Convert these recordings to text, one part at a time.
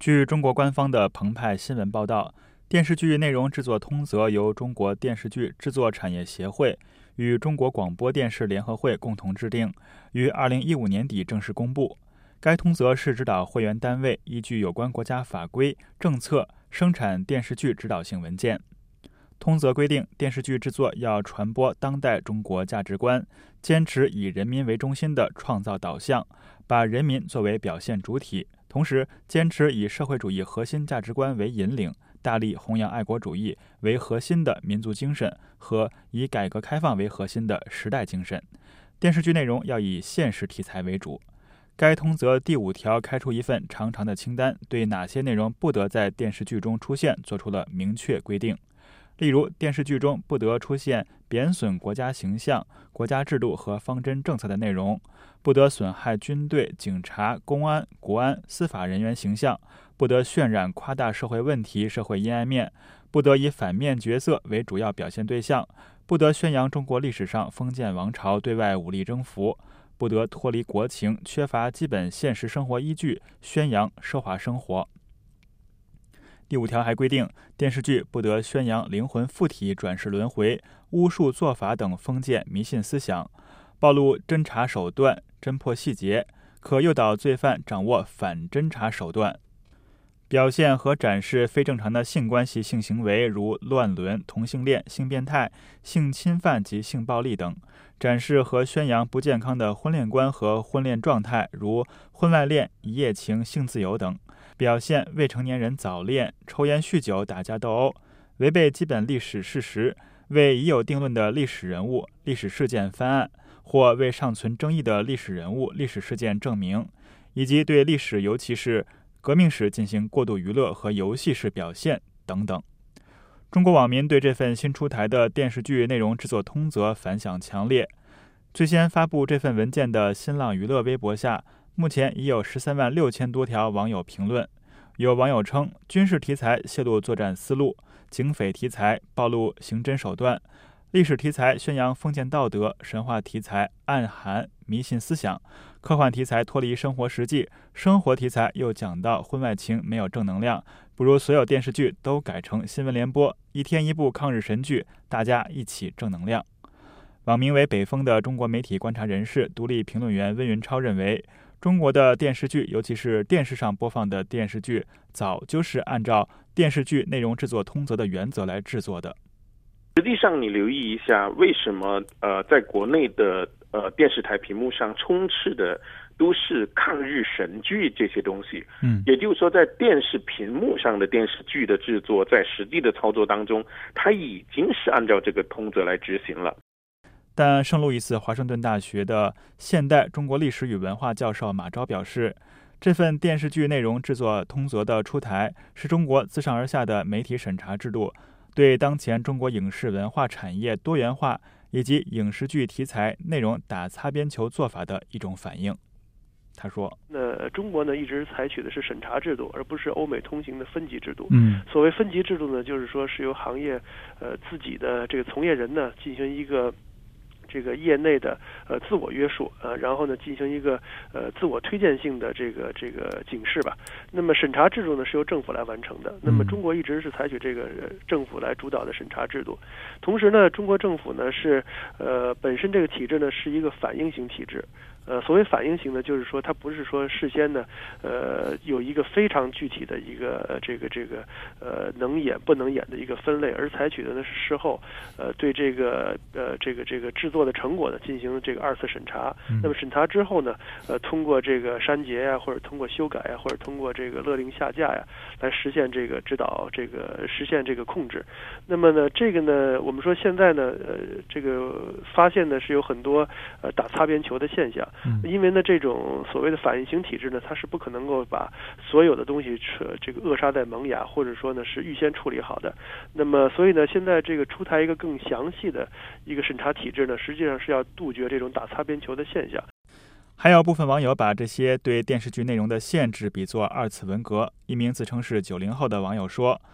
据中国官方的澎湃新闻报道，电视剧内容制作通则由中国电视剧制作产业协会与中国广播电视联合会共同制定，于2015年底正式公布。该通则是指导会员单位依据有关国家法规、政策生产电视剧指导性文件。通则规定，电视剧制作要传播当代中国价值观，坚持以人民为中心的创造导向，把人民作为表现主体，同时坚持以社会主义核心价值观为引领，大力弘扬爱国主义为核心的民族精神和以改革开放为核心的时代精神。电视剧内容要以现实题材为主。该通则第5条开出一份长长的清单，对哪些内容不得在电视剧中出现做出了明确规定。例如，电视剧中不得出现贬损国家形象、国家制度和方针政策的内容，不得损害军队、警察、公安、国安、司法人员形象，不得渲染夸大社会问题、社会阴暗面，不得以反面角色为主要表现对象，不得宣扬中国历史上封建王朝对外武力征服，不得脱离国情、缺乏基本现实生活依据，宣扬奢华生活。第5条还规定，电视剧不得宣扬灵魂附体、转世轮回、巫术做法等封建迷信思想，暴露侦查手段、侦破细节，可诱导罪犯掌握反侦查手段，表现和展示非正常的性关系、性行为，如乱伦、同性恋、性变态、性侵犯及性暴力等，展示和宣扬不健康的婚恋观和婚恋状态，如婚外恋、一夜情、性自由等，表现未成年人早恋、抽烟酗酒、打架斗殴，违背基本历史事实，为已有定论的历史人物、历史事件翻案，或为尚存争议的历史人物、历史事件证明，以及对历史尤其是革命史进行过度娱乐和游戏式表现等等。中国网民对这份新出台的电视剧内容制作通则反响强烈。最先发布这份文件的新浪娱乐微博下，目前已有13万6千多条网友评论。有网友称，军事题材泄露作战思路，警匪题材暴露刑侦手段，历史题材宣扬封建道德，神话题材暗含迷信思想，科幻题材脱离生活实际，生活题材又讲到婚外情没有正能量，不如所有电视剧都改成新闻联播，一天一部抗日神剧，大家一起正能量。网名为北风的中国媒体观察人士、独立评论员温云超认为，中国的电视剧，尤其是电视上播放的电视剧，早就是按照电视剧内容制作通则的原则来制作的。 实际上，你留意一下，为什么在国内的电视台屏幕上充斥的都是抗日神剧这些东西？也就是说，在电视屏幕上的电视剧的制作，在实际的操作当中，它已经是按照这个通则来执行了。 但圣路易斯华盛顿大学的现代中国历史与文化教授马钊表示，这份电视剧内容制作通则的出台，是中国自上而下的媒体审查制度对当前中国影视文化产业多元化以及影视剧题材内容打擦边球做法的一种反应。他说， 中国呢一直采取的是审查制度，而不是欧美通行的分级制度。所谓分级制度呢，就是说是由行业自己的这个从业人呢进行一个这个业内的自我约束然后呢进行一个自我推荐性的这个警示吧。那么审查制度呢是由政府来完成的。那么中国一直是采取这个政府来主导的审查制度。同时呢，中国政府呢是本身这个体制呢是一个反应型体制。所谓反应型呢，就是说它不是说事先呢，有一个非常具体的一个能演不能演的一个分类，而采取的呢是事后，对这个制作的成果呢进行这个2次审查。那么审查之后呢，通过这个删节呀，或者通过修改呀，或者通过这个勒令下架呀，来实现这个指导实现这个控制。那么呢，这个呢，我们说现在呢，这个发现呢是有很多打擦边球的现象。因为呢，这种所谓的反应型体制呢，它是不可能够把所有的东西这个扼杀在萌芽，或者说呢是预先处理好的。那么，所以呢，现在这个出台一个更详细的一个审查体制呢，实际上是要杜绝这种打擦边球的现象。 还有部分网友把这些对电视剧内容的限制比作2次文革。一名自称是90后的网友说，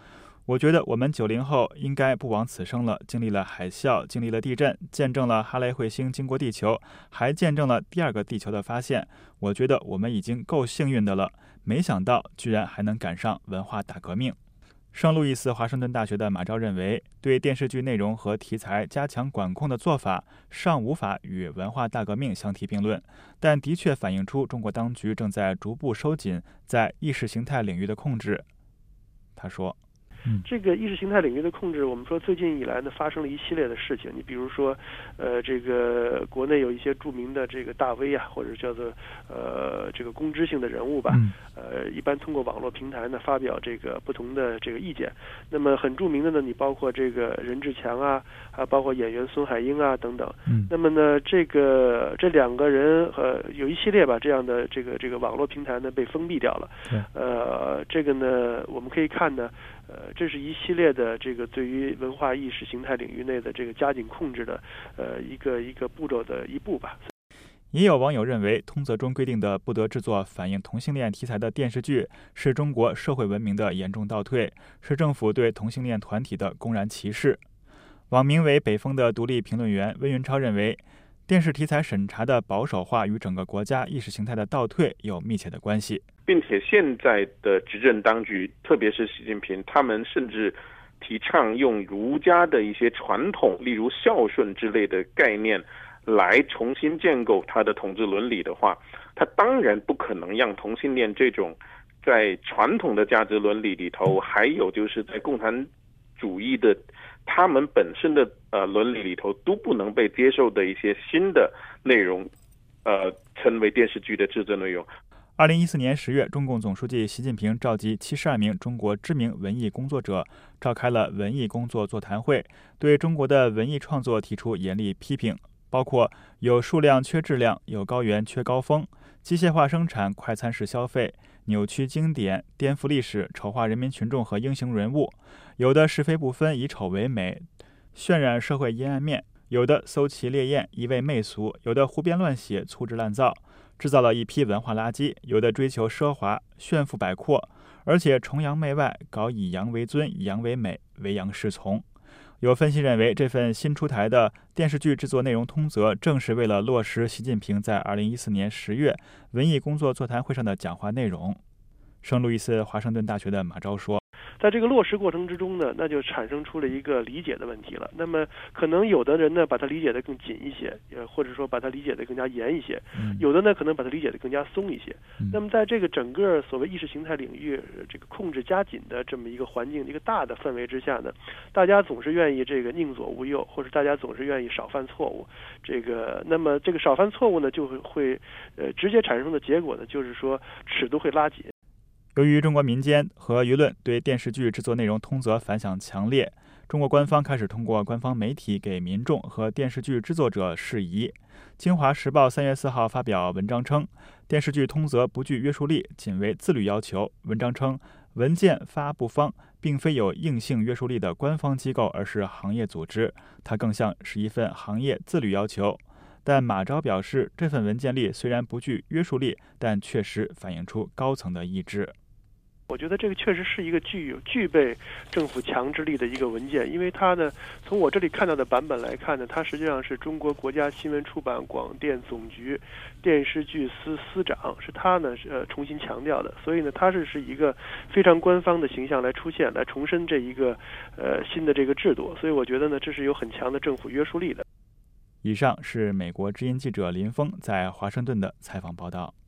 我觉得我们90后应该不枉此生了，经历了海啸，经历了地震，见证了哈雷彗星经过地球，还见证了第二个地球的发现。我觉得我们已经够幸运的了，没想到居然还能赶上文化大革命。圣路易斯华盛顿大学的马昭认为，对电视剧内容和题材加强管控的做法尚无法与文化大革命相提并论，但的确反映出中国当局正在逐步收紧在意识形态领域的控制。他说， 这个意识形态领域的控制，我们说最近以来呢，发生了一系列的事情。你比如说，这个国内有一些著名的这个大 V 啊，或者叫做这个公知性的人物吧，一般通过网络平台呢发表这个不同的这个意见。那么很著名的呢，你包括这个任志强啊，还包括演员孙海英啊等等。那么呢，这两个人有一系列吧这样的这个网络平台呢被封闭掉了。这个呢我们可以看呢。这是一系列的这个对于文化意识形态领域内的这个加紧控制的一个步骤的一步吧。 也有网友认为，通则中规定的不得制作反映同性恋题材的电视剧，是中国社会文明的严重倒退，是政府对同性恋团体的公然歧视。网名为北风的独立评论员温云超认为，电视题材审查的保守化与整个国家意识形态的倒退有密切的关系， 并且现在的执政当局，特别是习近平，他们甚至提倡用儒家的一些传统，例如孝顺之类的概念来重新建构他的统治伦理的话，他当然不可能让同性恋这种在传统的价值伦理里头，还有就是在共产主义的他们本身的伦理里头都不能被接受的一些新的内容，成为电视剧的制作内容。 2014年10月，中共总书记习近平召集72名中国知名文艺工作者，召开了文艺工作座谈会，对中国的文艺创作提出严厉批评，包括有数量缺质量，有高原缺高峰，机械化生产、快餐式消费，扭曲经典，颠覆历史，丑化人民群众和英雄人物，有的是非不分，以丑为美，渲染社会阴暗面，有的搜奇烈焰，一味媚俗，有的胡编乱写，粗制滥造，制造了一批文化垃圾，有的追求奢华，炫富摆阔，而且崇洋媚外，搞以洋为尊，以洋为美，唯洋是从。有分析认为，这份新出台的电视剧制作内容通则，正是为了落实习近平在2014年10月文艺工作座谈会上的讲话内容。圣路易斯华盛顿大学的马昭说， 在这个落实过程之中呢，那就产生出了一个理解的问题了。那么可能有的人呢把它理解的更紧一些，或者说把它理解的更加严一些，有的呢可能把它理解的更加松一些。那么在这个整个所谓意识形态领域这个控制加紧的这么一个环境一个大的氛围之下呢，大家总是愿意这个宁左勿右，或者大家总是愿意少犯错误。那么这个少犯错误呢，就会直接产生的结果呢，就是说尺度会拉紧。 由于中国民间和舆论对电视剧制作内容通则反响强烈，中国官方开始通过官方媒体给民众和电视剧制作者释疑。京华时报3月4号发表文章称，电视剧通则不具约束力，仅为自律要求。文章称，文件发布方并非有硬性约束力的官方机构，而是行业组织，它更像是一份行业自律要求。但马昭表示，这份文件里虽然不具约束力，但确实反映出高层的意志。 我觉得这个确实是一个具备政府强制力的一个文件，因为它呢，从我这里看到的版本来看呢，它实际上是中国国家新闻出版广电总局电视剧司司长，是他呢重新强调的，所以呢，它是一个非常官方的形象来出现，来重申这一个新的这个制度，所以我觉得呢，这是有很强的政府约束力的。 以上是美国之音记者林峰在华盛顿的采访报道。